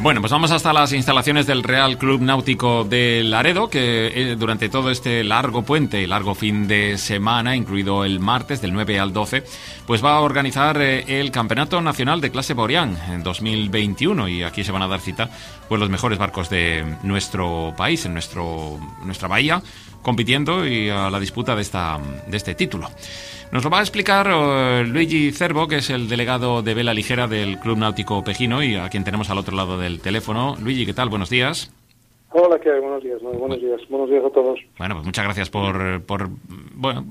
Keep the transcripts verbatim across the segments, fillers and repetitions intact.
Bueno, pues vamos hasta las instalaciones del Real Club Náutico de Laredo, que eh, durante todo este largo puente, largo fin de semana, incluido el martes del nueve al doce, pues va a organizar eh, el Campeonato Nacional de Clase Borean en dos mil veintiuno, y aquí se van a dar cita pues los mejores barcos de nuestro país, en nuestro nuestra bahía, compitiendo y a la disputa de esta de este título. Nos lo va a explicar uh, Luigi Cervo, que es el delegado de vela ligera del Club Náutico Pejino y a quien tenemos al otro lado del teléfono. Luigi, ¿qué tal? Buenos días. Hola, ¿qué hay? Buenos días, ¿no? Buenos días. Buenos días a todos. Bueno, pues muchas gracias por, por bueno,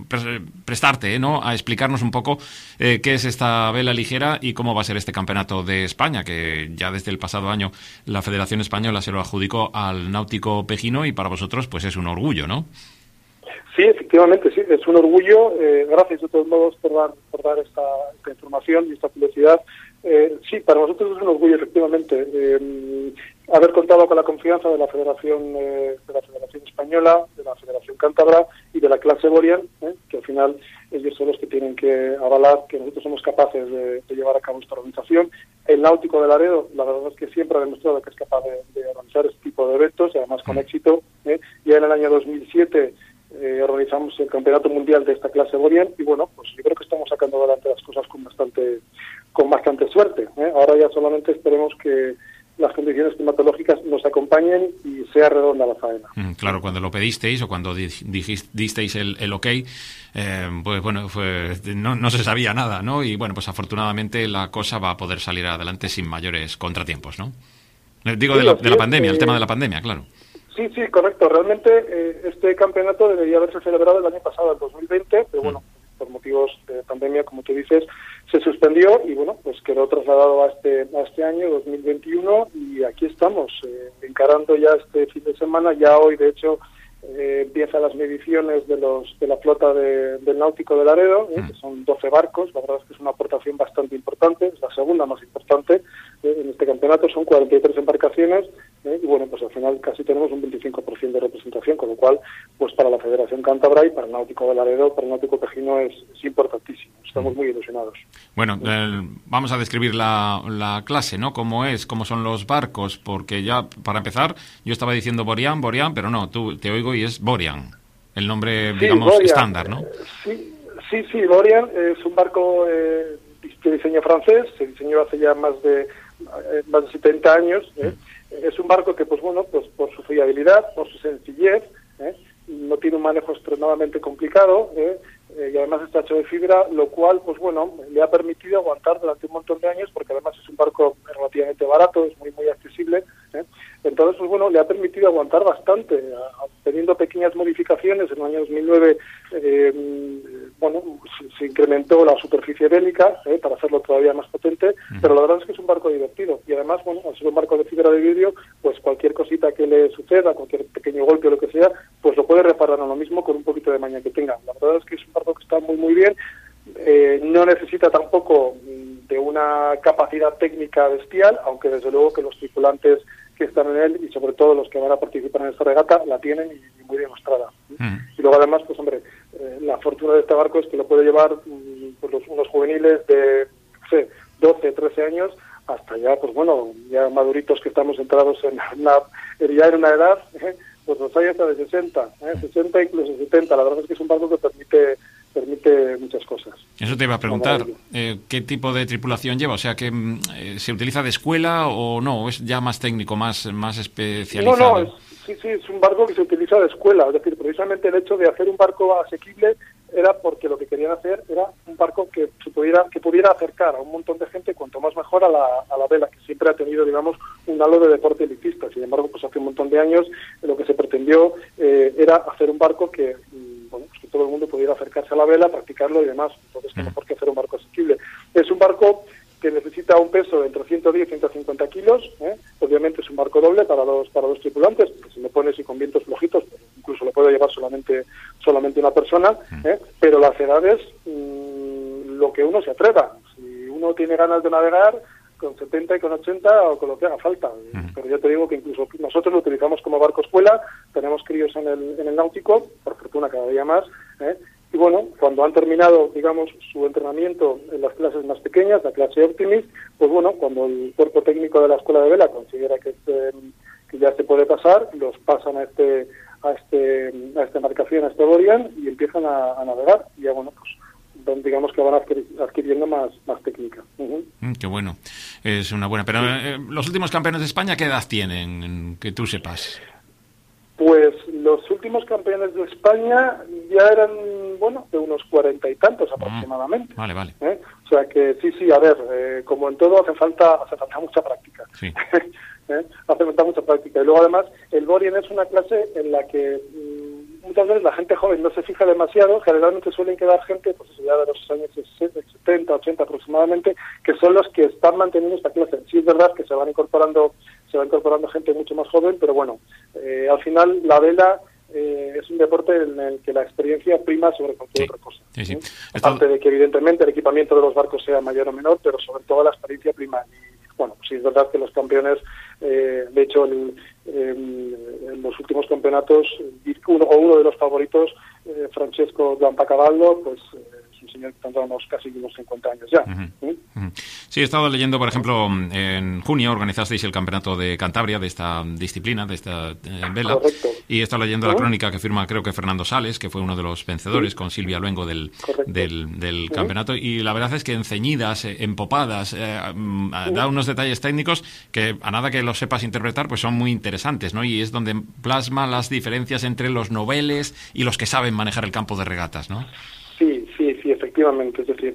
prestarte, ¿no?, a explicarnos un poco eh, qué es esta vela ligera y cómo va a ser este campeonato de España, que ya desde el pasado año la Federación Española se lo adjudicó al Náutico Pejino y para vosotros pues es un orgullo, ¿no? Sí, efectivamente, sí, es un orgullo. Eh, gracias de todos modos por dar, por dar esta, esta información y esta publicidad. Eh, sí, para nosotros es un orgullo, efectivamente, eh, haber contado con la confianza de la Federación eh, de la Federación Española, de la Federación Cántabra y de la clase Borean, eh, que al final ellos son los que tienen que avalar que nosotros somos capaces de, de llevar a cabo esta organización. El Náutico de Laredo, la verdad es que siempre ha demostrado que es capaz de, de organizar este tipo de eventos, y además con éxito. Eh. Ya en el año dos mil siete Eh, organizamos el campeonato mundial de esta clase Borean y bueno, pues yo creo que estamos sacando adelante las cosas con bastante con bastante suerte. ¿eh? Ahora ya solamente esperemos que las condiciones climatológicas nos acompañen y sea redonda la faena. Mm, claro, cuando lo pedisteis o cuando dijist, disteis el, el ok, eh, pues bueno, fue, no, no se sabía nada, ¿no? Y bueno, pues afortunadamente la cosa va a poder salir adelante sin mayores contratiempos, ¿no? Digo, sí, de, la, de la pandemia, eh... el tema de la pandemia, claro. Sí, sí, correcto. Realmente eh, este campeonato debería haberse celebrado el año pasado, el dos mil veinte, pero bueno, por motivos de pandemia, como tú dices, se suspendió y bueno, pues quedó trasladado a este a este año, dos mil veintiuno, y aquí estamos, eh, encarando ya este fin de semana. Ya hoy, de hecho, eh, empiezan las mediciones de los de la flota de, del Náutico de Laredo, eh, que son doce barcos. La verdad es que es una aportación bastante importante, es la segunda más importante eh, en este campeonato. Son cuarenta y tres embarcaciones. ¿Eh? Y bueno, pues al final casi tenemos un veinticinco por ciento de representación, con lo cual, pues para la Federación Cántabra y para el Náutico de Laredo, para el Náutico Pejino es, es importantísimo. Estamos muy ilusionados. Bueno, eh, vamos a describir la, la clase, ¿no? ¿Cómo es? ¿Cómo son los barcos? Porque ya, para empezar, yo estaba diciendo Borean, Borean, pero no, tú te oigo y es Borean, el nombre, sí, digamos, Borean, estándar, ¿no? Sí, sí, sí, Borean es un barco eh, de diseño francés, se diseñó hace ya más de, eh, más de setenta años, ¿eh? Mm. Es un barco que, pues bueno, pues por su fiabilidad, por su sencillez, ¿eh? no tiene un manejo extremadamente complicado, ¿eh? Eh, y además está hecho de fibra, lo cual, pues bueno, le ha permitido aguantar durante un montón de años, porque además es un barco relativamente barato, es muy muy accesible, ¿eh? Entonces, pues bueno, le ha permitido aguantar bastante, a, a, teniendo pequeñas modificaciones. En el año dos mil nueve, eh, bueno, se, se incrementó la superficie bélica eh, para hacerlo todavía más potente, uh-huh. pero la verdad es que es un barco divertido, y además, bueno, al ser un barco de fibra de vidrio, pues cualquier cosita que le suceda, cualquier pequeño golpe o lo que sea, pues lo puede reparar a lo mismo con un poquito de maña que tenga. La verdad es que es un barco que está muy muy bien, eh, no necesita tampoco de una capacidad técnica bestial, aunque desde luego que los tripulantes que están en él, y sobre todo los que van a participar en esta regata, la tienen y, y muy demostrada. Mm. Y luego además, pues hombre, eh, la fortuna de este barco es que lo puede llevar pues, los, unos juveniles de, no sé, doce, trece años, hasta ya, pues bueno, ya maduritos que estamos entrados en una, ya en una edad, eh, pues los hay hasta de sesenta, eh, sesenta, incluso setenta. La verdad es que es un barco que permite permite muchas cosas. Eso te iba a preguntar, eh, ¿qué tipo de tripulación lleva? O sea, que eh, ¿se utiliza de escuela o no? ¿O es ya más técnico, más, más especializado? No, no, es, sí, sí, es un barco que se utiliza de escuela. Es decir, precisamente el hecho de hacer un barco asequible era porque lo que querían hacer era un barco que se pudiera que pudiera acercar a un montón de gente, cuanto más mejor, a la, a la vela, que siempre ha tenido, digamos, un halo de deporte elitista. Sin embargo, pues hace un montón de años lo que se pretendió eh, era hacer un barco que, bueno, pues que todo el mundo pudiera acercarse a la vela, practicarlo y demás. Entonces, qué mejor que hacer un barco asequible. Es un barco que necesita un peso de entre ciento diez y ciento cincuenta kilos, ¿eh? Obviamente es un barco doble para dos para dos tripulantes, porque si me pones y con vientos flojitos, pues incluso lo puede llevar solamente solamente una persona, ¿eh? Pero las edades, mmm, lo que uno se atreva. Si uno tiene ganas de navegar, con setenta y con ochenta o con lo que haga falta. Uh-huh. Pero ya te digo que incluso nosotros lo utilizamos como barco escuela, tenemos críos en el, en el Náutico, por fortuna cada día más, ¿eh? y bueno, cuando han terminado, digamos, su entrenamiento en las clases más pequeñas, la clase Optimist, pues bueno, cuando el cuerpo técnico de la escuela de vela considera que, este, que ya se puede pasar, los pasan a este a este a esta embarcación, a este Borean, y empiezan a, a navegar, y ya bueno, pues digamos que van adquiriendo más, más técnica. Uh-huh. Mm, qué bueno, es una buena. Pero eh, los últimos campeones de España, ¿qué edad tienen, que tú sepas? Pues los últimos campeones de España ya eran, bueno, de unos cuarenta y tantos aproximadamente. Ah, vale, vale. ¿Eh? O sea que sí, sí, a ver, eh, como en todo hace falta hace falta mucha práctica. Sí. ¿Eh? Hace falta mucha práctica. Y luego además el Borean es una clase en la que mmm, muchas veces la gente joven no se fija demasiado. Generalmente suelen quedar gente, pues eso ya de los años setenta, ochenta aproximadamente, que son los que están manteniendo esta clase. Sí es verdad que se van incorporando se va incorporando gente mucho más joven, pero bueno, eh, al final la vela eh, es un deporte en el que la experiencia prima sobre cualquier sí, otra cosa. Sí, sí. ¿eh? Esto... Aparte de que evidentemente el equipamiento de los barcos sea mayor o menor, pero sobre todo la experiencia prima. Y bueno, sí es verdad que los campeones, eh, de hecho el, eh, en los últimos campeonatos, uno, o uno de los favoritos, eh, Francesco Giampacavallo, pues eh, es un señor que tendrá unos casi unos cincuenta años ya. Uh-huh. ¿eh? Uh-huh. Sí, he estado leyendo, por ejemplo, en junio organizasteis el campeonato de Cantabria de esta disciplina, de esta eh, vela. Correcto. Y he estado leyendo uh-huh. la crónica que firma, creo que Fernando Sales, que fue uno de los vencedores, uh-huh. con Silvia Luengo del, del, del uh-huh. campeonato. Y la verdad es que enceñidas, eh, empapadas, eh, uh-huh. da unos detalles técnicos que, a nada que los sepas interpretar, pues son muy interesantes, ¿no? Y es donde plasma las diferencias entre los noveles y los que saben manejar el campo de regatas, ¿no? Sí, sí, sí, efectivamente. Es decir,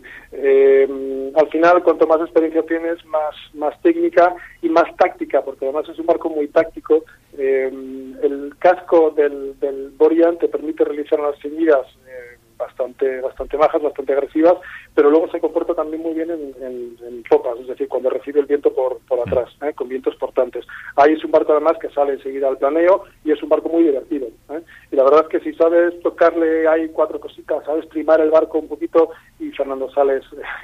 eh, al final, cuanto más experiencia tienes, más más técnica y más táctica, porque además es un barco muy táctico. Eh, el casco del, del Borean te permite realizar unas ceñidas eh, bastante bastante bajas, bastante agresivas, pero luego se comporta también muy bien en, en, en popas, es decir, cuando recibe el viento por, por atrás, ¿eh? con vientos portantes. Ahí es un barco además que sale enseguida al planeo y es un barco muy divertido. ¿eh? Y la verdad es que si sabes tocarle hay cuatro cositas, sabes primar el barco un poquito, y Fernando Sales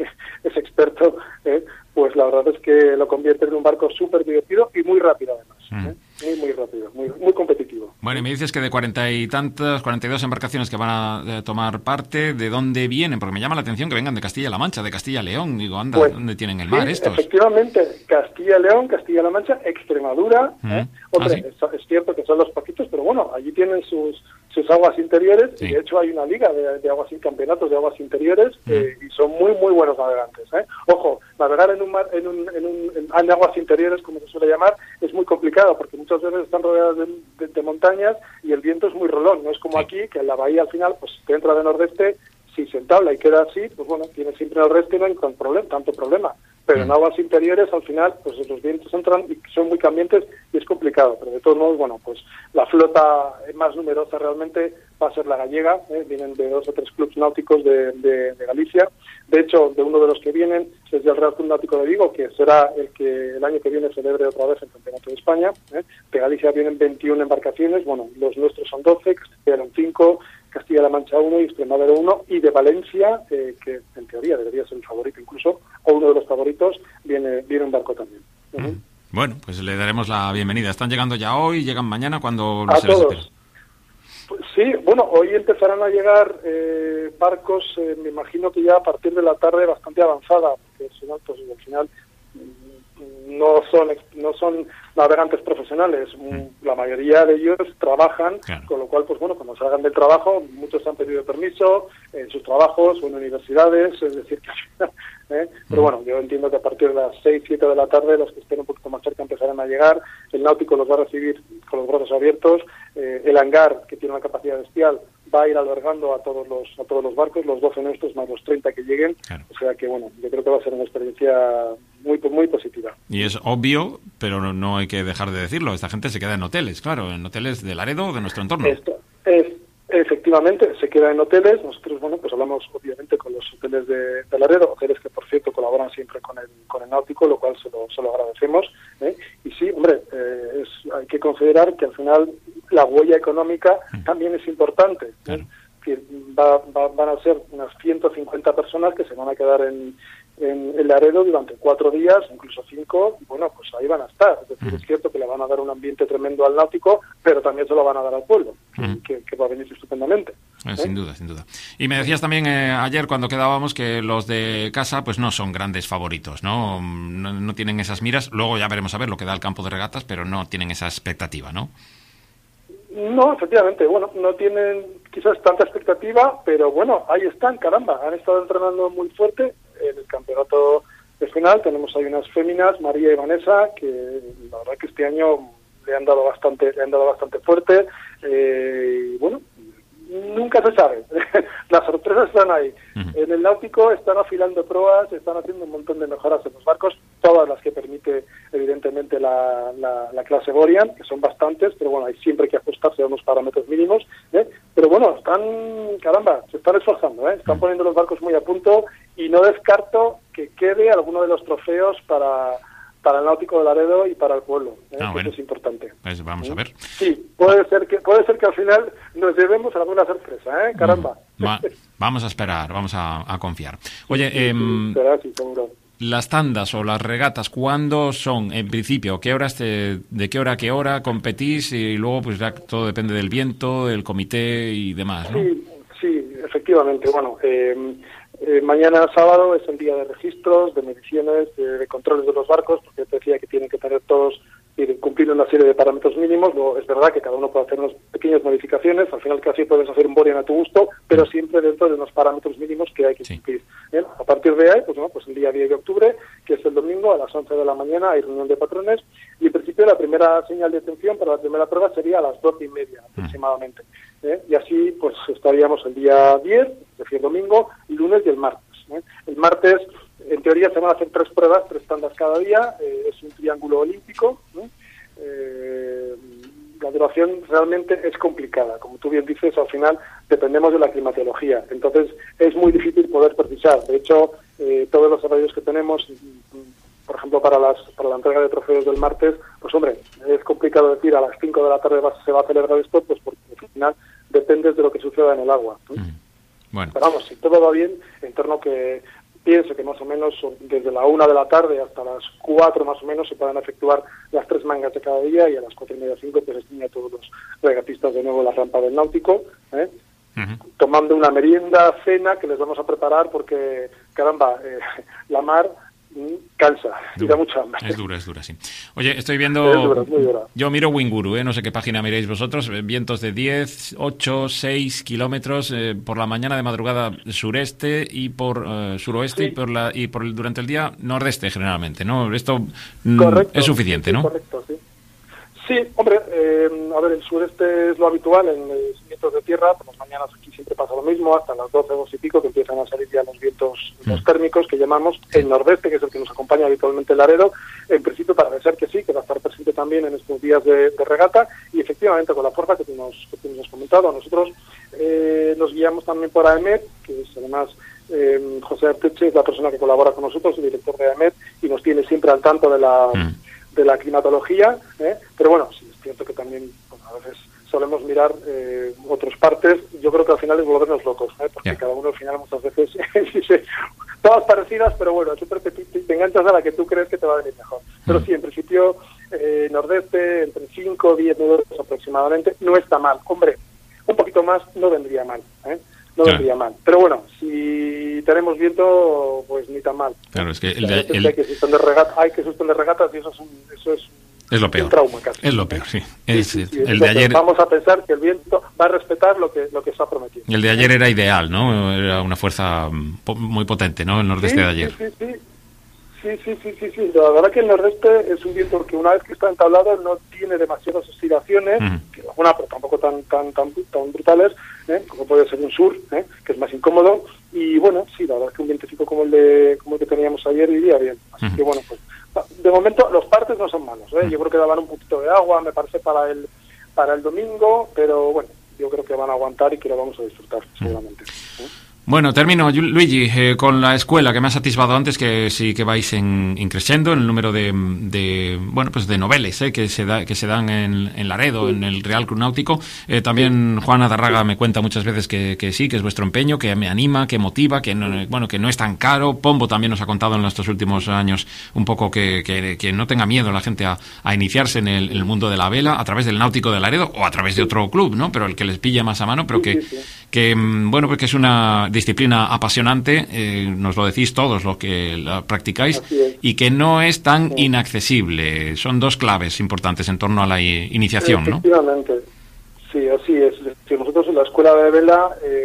es experto, ¿eh? pues la verdad es que lo convierte en un barco súper divertido y muy rápido además. Mm. ¿eh? Muy, muy rápido, muy, muy competitivo. Bueno, y me dices que de cuarenta y tantas, cuarenta y dos embarcaciones que van a eh, tomar parte, ¿de dónde vienen? Porque me llama la atención que vengan de Castilla-La Mancha, de Castilla-León. Digo, anda, pues, ¿dónde tienen el mar sí, estos? Efectivamente, Castilla-León, Castilla-La Mancha, Extremadura. Mm. ¿eh? Hombre, ¿Ah, sí? es, es cierto que son los poquitos, pero bueno, allí tienen sus sus aguas interiores, sí. y de hecho hay una liga de, de aguas, campeonatos de aguas interiores, mm. eh, y son muy, muy buenos navegantes. ¿eh? Ojo, navegar en un mar, en, un, en, un, en, en aguas interiores, como se suele llamar, es muy complicado, porque muchas veces están rodeadas de, de, de montañas y el viento es muy rolón, no es como sí. aquí, que en la bahía al final, pues te entra de nordeste, si se entabla y queda así, pues bueno, tiene siempre el resto y no hay problem- tanto problema. Pero en aguas interiores, al final, pues los vientos entran y son muy cambiantes y es complicado. Pero de todos modos, bueno, pues la flota más numerosa realmente va a ser la gallega. ¿eh? Vienen de dos o tres clubes náuticos de, de, de Galicia. De hecho, de uno de los que vienen es del Real Club Náutico de Vigo, que será el que el año que viene celebre otra vez el Campeonato de España. ¿eh? De Galicia vienen veintiuna embarcaciones. Bueno, los nuestros son doce, Castilla eran cinco, Castilla-La Mancha uno y Extremadura uno, y de Valencia, eh, que en teoría debería ser el favorito incluso, o uno de los favoritos, viene viene un barco también. Uh-huh. Bueno, pues le daremos la bienvenida. ¿Están llegando ya hoy? ¿Llegan mañana? Cuando a se les espera? Pues sí, bueno, hoy empezarán a llegar eh, barcos, eh, me imagino que ya a partir de la tarde bastante avanzada, porque si no, pues al final no son no son navegantes profesionales, mm. la mayoría de ellos trabajan, claro. Con lo cual, pues bueno, cuando salgan del trabajo, muchos han pedido permiso en sus trabajos o en universidades, es decir, que, ¿eh? pero mm. bueno, yo entiendo que a partir de las seis, siete de la tarde, los que estén un poquito más cerca empezarán a llegar, el náutico los va a recibir con los brazos abiertos, eh, el hangar, que tiene una capacidad bestial, va a ir albergando a todos los a todos los barcos, los doce nuestros más los treinta que lleguen, claro. O sea que bueno, yo creo que va a ser una experiencia muy muy positiva. Y es obvio, pero no, no hay que dejar de decirlo, esta gente se queda en hoteles, claro, en hoteles de Laredo o de nuestro entorno. Esto es, efectivamente, se queda en hoteles, nosotros bueno, pues hablamos obviamente con los hoteles de, de Laredo, hoteles que por cierto colaboran siempre con el con el náutico, lo cual se lo, se lo agradecemos, ¿eh? Y sí, hombre, eh, es, hay que considerar que al final la huella económica mm. también es importante, ¿eh? Claro. Que va, va, van a ser unas ciento cincuenta personas que se van a quedar en, en el Laredo durante cuatro días, incluso cinco, y bueno, pues ahí van a estar. Es decir, es cierto que le van a dar un ambiente tremendo al náutico, pero también se lo van a dar al pueblo, uh-huh. que, que va a venir estupendamente. Eh, ¿Eh? Sin duda, sin duda. Y me decías también eh, ayer cuando quedábamos que los de casa pues no son grandes favoritos, ¿no? ¿no? No tienen esas miras. Luego ya veremos a ver lo que da el campo de regatas, pero no tienen esa expectativa, ¿no? No, efectivamente, bueno, no tienen quizás tanta expectativa, pero bueno, ahí están, caramba, han estado entrenando muy fuerte en el campeonato regional. Tenemos ahí unas féminas, María y Vanessa, que la verdad que este año le han dado bastante, le han dado bastante fuerte, eh, y bueno, nunca se sabe, las sorpresas están ahí. Uh-huh. En el náutico están afilando proas, están haciendo un montón de mejoras en los barcos, todas las que permite evidentemente la, la, la clase Borean, que son bastantes, pero bueno, hay siempre que ajustarse a unos parámetros mínimos, ¿eh? Pero bueno, están, caramba, se están esforzando, ¿eh? Están poniendo los barcos muy a punto, y no descarto que quede alguno de los trofeos para... para el náutico de Laredo y para el pueblo, ¿eh? Ah, bueno. Eso es importante. Pues vamos ¿Eh? a ver. Sí, puede ser que puede ser que al final nos llevemos alguna sorpresa, ¿eh? Caramba. Va, vamos a esperar, vamos a, a confiar. Oye, sí, eh, sí, será así, seguro. Las tandas o las regatas, ¿cuándo son? En principio, ¿qué horas te, ¿de qué hora a qué hora competís? Y luego, pues ya todo depende del viento, del comité y demás, ¿no? Sí, sí, efectivamente. Bueno, eh, Eh, mañana sábado es el día de registros, de mediciones, de, de controles de los barcos, porque te decía que tienen que tener todos, ir cumpliendo una serie de parámetros mínimos. Luego, es verdad que cada uno puede hacer unas pequeñas modificaciones, al final casi puedes hacer un Borean a tu gusto, pero siempre dentro de unos parámetros mínimos que hay que sí. cumplir. Bien, a partir de ahí, pues, ¿no? pues el día diez de octubre, que es el domingo, a las once de la mañana, hay reunión de patrones, y en principio la primera señal de atención para la primera prueba sería a las doce y media aproximadamente. ¿Eh? Y así pues estaríamos el día diez, es decir, el domingo, el lunes y el martes. ¿eh? El martes, en teoría, se van a hacer tres pruebas, tres tandas cada día, eh, es un triángulo olímpico. ¿eh? Eh, la duración realmente es complicada, como tú bien dices, al final dependemos de la climatología, entonces es muy difícil poder precisar. De hecho, eh, todos los horarios que tenemos, por ejemplo, para las para la entrega de trofeos del martes, pues hombre, es complicado decir a las cinco de la tarde va, se va a celebrar esto, pues porque al final depende de lo que suceda en el agua. ¿no? Mm. Bueno. Pero vamos, si todo va bien, en torno que pienso que más o menos desde la una de la tarde hasta las cuatro más o menos se puedan efectuar las tres mangas de cada día, y a las cuatro y media, cinco pues estén ya todos los regatistas de nuevo en la rampa del náutico, ¿eh? Uh-huh. tomando una merienda, cena que les vamos a preparar porque, caramba, eh, la mar cansa y da mucha hambre. Es dura, es dura, sí. Oye, estoy viendo... Es dura, es muy dura. Yo miro Winguru, ¿eh? No sé qué página miréis vosotros. Vientos de diez, ocho, seis kilómetros eh, por la mañana de madrugada sureste y por uh, suroeste sí. y por la y por el, durante el día nordeste generalmente, ¿no? Esto correcto, es suficiente, sí, ¿no? Correcto, sí. Sí, hombre, eh, a ver, el sureste es lo habitual en los vientos de tierra. Por las mañanas aquí siempre pasa lo mismo, hasta las doce, doce y pico, que empiezan a salir ya los vientos mm. los térmicos que llamamos. El nordeste, que es el que nos acompaña habitualmente el Laredo, en principio parece ser que sí, que va a estar presente también en estos días de, de regata, y efectivamente con la fuerza que tú nos, que tú nos has comentado. Nosotros eh, nos guiamos también por A E M E T, que es además... Eh, José Arteche es la persona que colabora con nosotros, el director de A E M E T, y nos tiene siempre al tanto de la... Mm. de la climatología, ¿eh? Pero bueno, sí es cierto que también bueno, a veces solemos mirar eh, otras partes. Yo creo que al final es volvernos locos, ¿eh? Porque yeah. cada uno al final muchas veces dice todas parecidas, pero bueno, siempre te, te, te enganchas a la que tú crees que te va a venir mejor. Pero sí, en principio, eh, nordeste, entre cinco y diez nudos aproximadamente, no está mal. Hombre, un poquito más no vendría mal, ¿eh? No claro. vendría mal. Pero bueno, si tenemos viento, pues ni tan mal. Claro, es que el de, el... hay que suspender regatas, hay que suspender regatas y eso es un, eso es, es lo peor. un trauma casi. Es lo peor, sí. Es, sí, sí, sí. El de ayer... Vamos a pensar que el viento va a respetar lo que lo que se ha prometido. El de ayer era ideal, ¿no? Era una fuerza muy potente, ¿no? El nordeste sí, de ayer. Sí, sí, sí. Sí, sí, sí, sí, sí. La verdad que el nordeste es un viento que una vez que está entablado no tiene demasiadas oscilaciones, uh-huh. que alguna, pero tampoco tan tan tan, tan brutales, ¿eh? como puede ser un sur, ¿eh? que es más incómodo. Y bueno, sí, la verdad es que un vientecito como el de como el que teníamos ayer iría bien. Así uh-huh. que bueno, pues de momento los partes no son malos, ¿eh? Uh-huh. Yo creo que daban un poquito de agua, me parece, para el para el domingo, pero bueno, yo creo que van a aguantar y que lo vamos a disfrutar, seguramente. ¿eh? Bueno, termino, Luigi, eh, con la escuela, que me ha satisfado antes, que sí que vais en, increciendo en el número de, de bueno, pues de noveles eh, que se da, que se dan en, en Laredo, en el Real Club Náutico. Eh, también Juana Darraga me cuenta muchas veces que, que sí, que es vuestro empeño, que me anima, que motiva, que no, bueno, que no es tan caro. Pombo también nos ha contado en estos últimos años un poco que, que, que no tenga miedo la gente a, a iniciarse en el, en el mundo de la vela a través del Náutico de Laredo o a través de otro club, ¿no? Pero el que les pilla más a mano, pero que, que bueno, pues que es una disciplina apasionante, eh, nos lo decís todos los que la practicáis, y que no es tan sí. inaccesible. Son dos claves importantes en torno a la iniciación, ¿no? Efectivamente, sí, así es. Si nosotros en la escuela de vela, eh,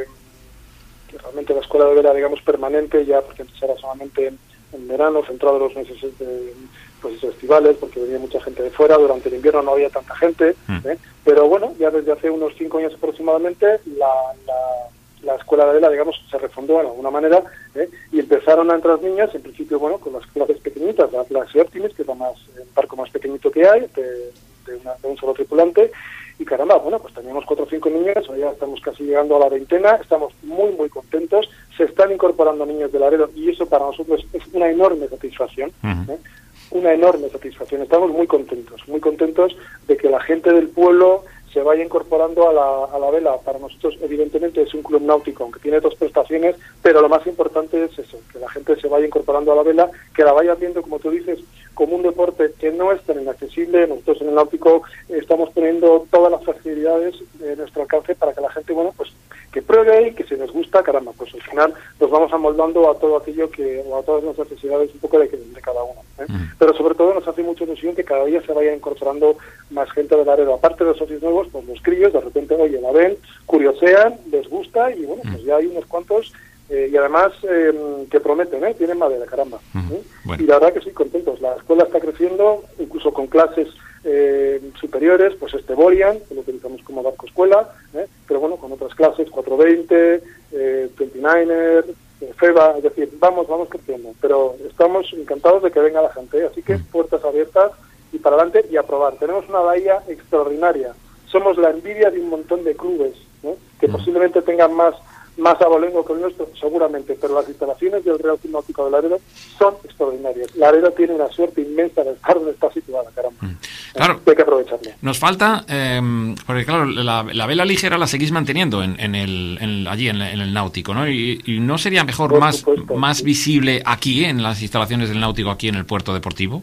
que realmente la escuela de vela, digamos, permanente, ya porque antes era solamente en, en verano, centrado en los meses de pues, estivales, porque venía mucha gente de fuera, durante el invierno no había tanta gente, mm. ¿eh? Pero bueno, ya desde hace unos cinco años aproximadamente, la... la la escuela de vela, digamos, se refundó de alguna manera, ¿eh? Y empezaron a entrar niñas, en principio, bueno, con las clases pequeñitas, la clase Optimis, que es la más, el barco más pequeñito que hay, de, de, una, de un solo tripulante, y caramba, bueno, pues teníamos cuatro o cinco niños, ya estamos casi llegando a la veintena, estamos muy, muy contentos, se están incorporando niños de Laredo, y eso para nosotros es una enorme satisfacción, uh-huh. ¿eh? Una enorme satisfacción, estamos muy contentos, muy contentos de que la gente del pueblo se vaya incorporando a la, a la vela. Para nosotros, evidentemente, es un club náutico, aunque tiene dos prestaciones, pero lo más importante es eso, que la gente se vaya incorporando a la vela, que la vaya viendo, como tú dices, como un deporte que no es tan inaccesible. Nosotros en el náutico estamos poniendo todas las facilidades de nuestro alcance para que la gente, bueno, pues que pruebe y que si les gusta, caramba, pues al final nos vamos amoldando a todo aquello que, o a todas las necesidades un poco de, de cada uno. ¿eh? Mm. Pero sobre todo nos hace mucha ilusión que cada día se vaya incorporando más gente de Laredo. Aparte de los socios nuevos, pues los críos de repente, oye, la ven, curiosean, les gusta y bueno, pues ya hay unos cuantos eh, y además eh, que prometen, ¿eh? Tienen madera, caramba. Mm. ¿eh? Bueno. Y la verdad que sí, contentos. La escuela está creciendo, incluso con clases Eh, superiores, pues este Borian, que lo utilizamos como barco escuela, ¿eh? Pero bueno, con otras clases, cuatrocientos veinte, eh, veintinueve er, eh, FEBA, es decir, vamos, vamos creciendo, pero estamos encantados de que venga la gente, ¿eh? Así que puertas abiertas y para adelante y a probar. Tenemos una bahía extraordinaria, somos la envidia de un montón de clubes, ¿eh? Que posiblemente tengan más más abolengo que el nuestro, seguramente, pero las instalaciones del Real Club Náutico de Laredo son extraordinarias. Laredo tiene una suerte inmensa de estar donde está situada, caramba. Mm. Claro, hay que aprovecharlo. Nos falta, eh, porque claro, la, la vela ligera la seguís manteniendo en, en el, en, allí en, en el náutico, ¿no? Y, y ¿no sería mejor, Por más, supuesto, más sí. visible aquí, en las instalaciones del náutico, aquí en el puerto deportivo?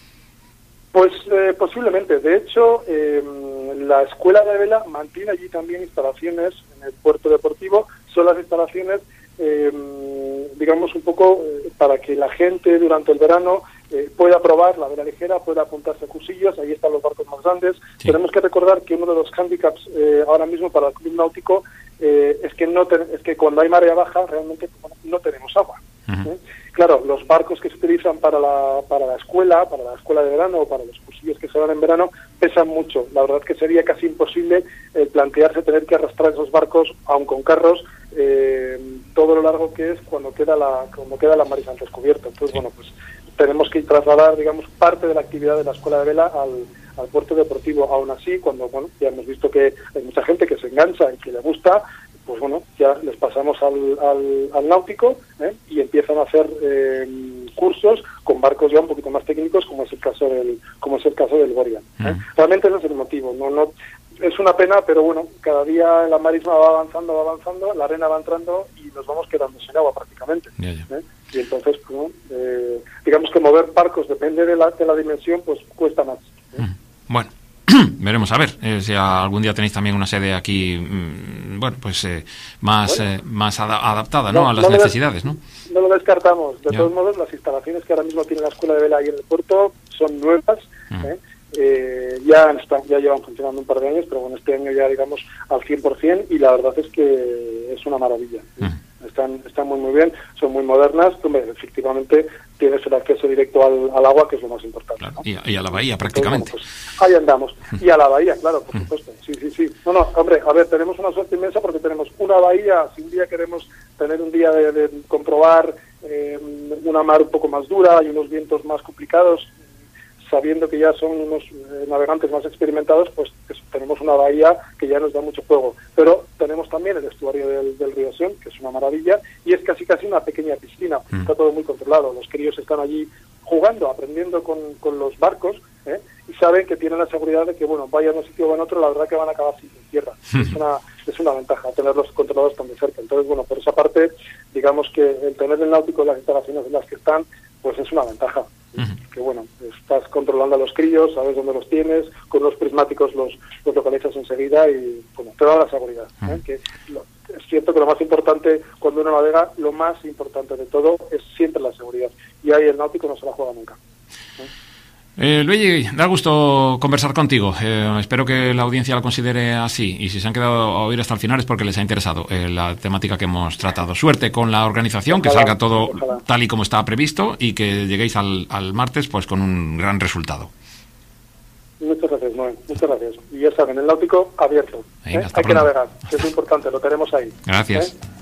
Pues eh, posiblemente. De hecho, eh, la escuela de vela mantiene allí también instalaciones en el puerto deportivo. Son las instalaciones, eh, digamos, un poco eh, para que la gente durante el verano eh, pueda probar la vela ligera, pueda apuntarse a cursillos. Ahí están los barcos más grandes. Sí. Tenemos que recordar que uno de los hándicaps eh, ahora mismo para el club náutico eh, es que no ten, es que cuando hay marea baja realmente bueno, no tenemos agua. Uh-huh. ¿eh? Claro, los barcos que se utilizan para la para la escuela, para la escuela de verano o para los cursillos que se dan en verano, pesan mucho. La verdad es que sería casi imposible eh, plantearse tener que arrastrar esos barcos, aun con carros, eh, todo lo largo que es cuando queda la cuando queda la mar al descubierto. Entonces, bueno, pues tenemos que trasladar, digamos, parte de la actividad de la escuela de vela al, al puerto deportivo. Aún así, cuando, bueno, ya hemos visto que hay mucha gente que se engancha y que le gusta, pues bueno, ya les pasamos al, al, al náutico ¿eh? Y empiezan a hacer eh, cursos con barcos ya un poquito más técnicos, como es el caso del como es el caso del Borian. ¿eh? Mm. Realmente ese es el motivo. No, no es una pena, pero bueno, cada día la marisma va avanzando, va avanzando, la arena va entrando y nos vamos quedando sin agua prácticamente. Yeah, yeah. ¿eh? Y entonces, pues, eh, digamos que mover barcos depende de la de la dimensión, pues cuesta más. ¿eh? Mm. Bueno. Veremos a ver eh, si algún día tenéis también una sede aquí, mmm, bueno, pues eh, más bueno. eh, más ad- adaptada, ¿no? no a las no necesidades, des- ¿no? No lo descartamos. De ya. todos modos, las instalaciones que ahora mismo tiene la escuela de vela ahí en el puerto son nuevas. Mm. ¿eh? Eh, ya están, ya llevan funcionando un par de años, pero bueno, este año ya digamos al cien por ciento y la verdad es que es una maravilla. ¿eh? Mm. Están están muy muy bien, son muy modernas. Hombre, efectivamente tienes el acceso directo al, al agua, que es lo más importante. Claro. ¿no? Y, y a la bahía, prácticamente. Entonces, bueno, pues, ahí andamos. Y a la bahía, claro, por supuesto. Sí, sí, sí. No, no, hombre, a ver, tenemos una suerte inmensa porque tenemos una bahía. Si un día queremos tener un día de, de comprobar eh, una mar un poco más dura y unos vientos más complicados, sabiendo que ya son unos eh, navegantes más experimentados, pues eso, tenemos una bahía que ya nos da mucho juego. Pero tenemos también el estuario del, del río Sion, que es una maravilla, y es casi casi una pequeña piscina. Mm. Está todo muy controlado. Los críos están allí jugando, aprendiendo con, con los barcos, ¿eh? Y saben que tienen la seguridad de que, bueno, vayan a un sitio o en otro, la verdad que van a acabar sin tierra. Mm. Es una es una ventaja tenerlos controlados tan de cerca. Entonces, bueno, por esa parte, digamos que el tener el náutico en las instalaciones en las que están, pues es una ventaja. Uh-huh. Que bueno, estás controlando a los críos, sabes dónde los tienes, con los prismáticos los, los localizas enseguida y bueno, te da la seguridad. Uh-huh. ¿eh? Que lo, es cierto que lo más importante cuando uno navega, lo más importante de todo es siempre la seguridad. Y ahí el náutico no se la juega nunca. ¿eh? Eh, Luigi, da gusto conversar contigo. Eh, espero que la audiencia lo considere así. Y si se han quedado a oír hasta el final es porque les ha interesado eh, la temática que hemos tratado. Suerte con la organización, ojalá, que salga todo ojalá. tal y como está previsto y que lleguéis al, al martes pues con un gran resultado. Muchas gracias, Noé. Muchas gracias. Y ya saben, el náutico abierto. Venga, ¿eh? Hay pronto. Que navegar, que es muy importante, lo tenemos ahí. Gracias. ¿eh?